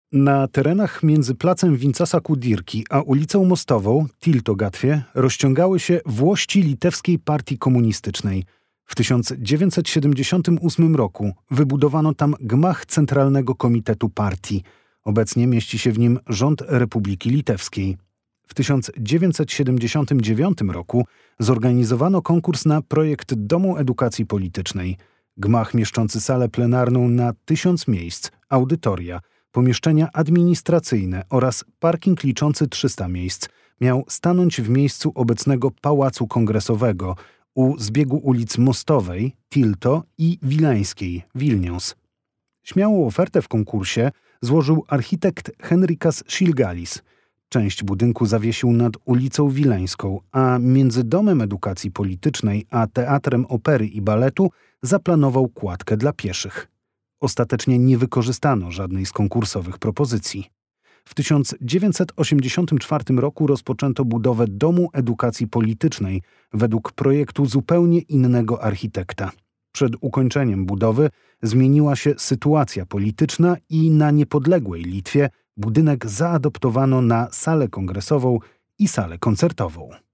Na terenach między placem Vincasa Kudirki a ulicą Mostową, Tilto-Gatwie, rozciągały się włości Litewskiej Partii Komunistycznej. W 1978 roku wybudowano tam gmach Centralnego Komitetu Partii. Obecnie mieści się w nim rząd Republiki Litewskiej. W 1979 roku zorganizowano konkurs na projekt Domu Edukacji Politycznej. Gmach mieszczący salę plenarną na 1000 miejsc, audytoria, pomieszczenia administracyjne oraz parking liczący 300 miejsc miał stanąć w miejscu obecnego Pałacu Kongresowego u zbiegu ulic Mostowej, Tilto i Wileńskiej, Vilnius. Śmiałą ofertę w konkursie złożył architekt Henrikas Šilgalis. Część budynku zawiesił nad ulicą Wileńską, a między Domem Edukacji Politycznej a Teatrem Opery i Baletu zaplanował kładkę dla pieszych. Ostatecznie nie wykorzystano żadnej z konkursowych propozycji. W 1984 roku rozpoczęto budowę Domu Edukacji Politycznej według projektu zupełnie innego architekta. Przed ukończeniem budowy zmieniła się sytuacja polityczna i na niepodległej Litwie budynek zaadoptowano na salę kongresową i salę koncertową.